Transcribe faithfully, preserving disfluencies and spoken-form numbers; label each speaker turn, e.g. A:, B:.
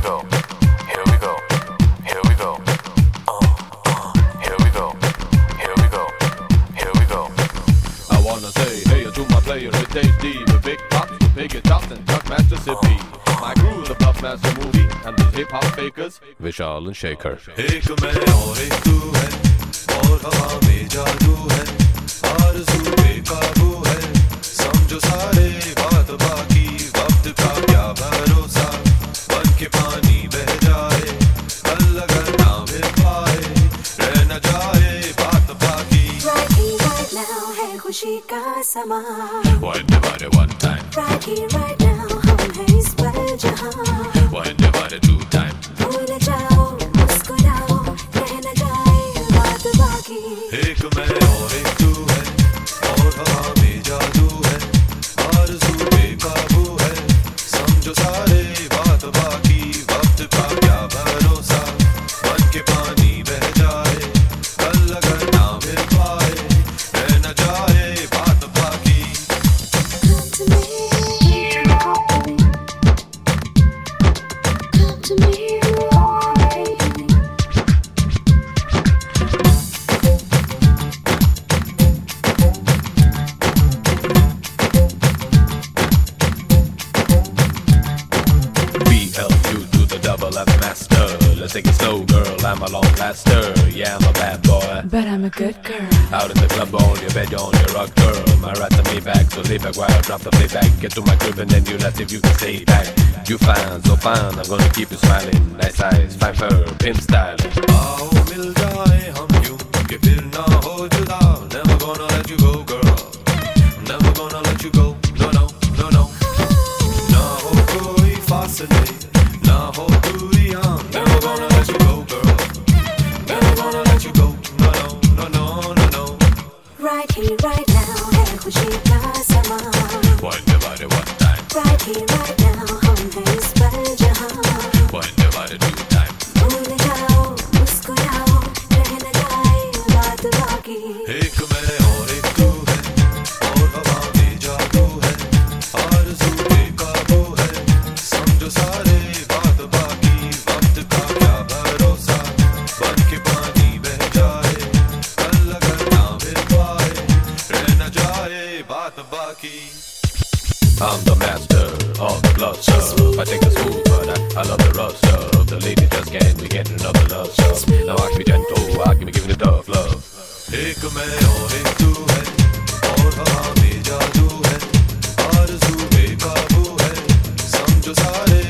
A: go, here we go, here we go, uh, uh, here we go, here we go, here we go.
B: I wanna say hey to my players with H D, with big pops, with big chops and Chuck Mississippi. My crew, the Bluffmaster movie, and the hip hop fakers, Vishal and Shaker.
C: एक मैं और एक तू है, और हवा में जादू है, आरज़ू बेकाबू है, समझो सारे बात बाकी, वक्त का क्या भरोसा, बन के पानी बह जाए, कल अगर ना मिल पाए, रह न जाए बात बाकी.
D: Right here, right now है खुशी का समा.
B: One divided one time.
D: Right here, right now हम हैं इस पल जहाँ.
B: One divided two time.
D: भूल जाओ, मुस्कुराओ, रह न जाए बात बाकी.
C: एक मैं और एक तू है, और हवा में जादू है, आरज़ू बेकाबू है, समझो सारे बात बाकी, वक्त का क्या भरोसा, बन के पानी बह जाए, कल अगर ना मिल पाए, रह न जाए बात बाकी.
D: Come to me, come to me, come to me,
B: B L U to the double F master. Let's take it slow, girl. I'm a long laster. Yeah, I'm a bad boy.
E: But I'm a good girl.
B: Out in the club, on your bed, on your rock, girl. My right to me back, so lay back while I drop the playback. Get to my crib and then you let's if you can stay back. You fine, so fine. I'm gonna keep you smiling. Nice eyes, fine fur, pimp style.
C: आओ मिल जाए हम यूं कि फिर ना हो जुदा. Never gonna let you go, girl. Never gonna let you go. No, no, no, no. ना हो कोई फासले, ना हो दूरियां. Never gonna let you go, girl. Never gonna let you go. No, no, no, no, no, no.
D: right here, right now है खुशी का समा.
B: One divided one time.
D: Right here, right now हम हैं इस पल जहाँ.
B: One divided two time.
D: भूल जाओ, मुस्कुराओ, रह न जाए बात बाकी.
C: एक मैं और एक तू है, और हवा में जादू है, आरज़ू बेकाबू है, समझो सारे बात बाकी, वक्त का क्या भरोसा, बन के पानी बह जाए, कल अगर ना मिल पाए, रह न जाए बात बाकी.
B: I'm the master of the blood stuff. I take the smooth, but I, I love the rough stuff. The ladies just can't be getting another love stuff. Now I can be gentle, I can be giving the tough love.
C: एक मैं और एक तू है, और हवा में जादू है, आरज़ू बेकाबू है, समझो सारे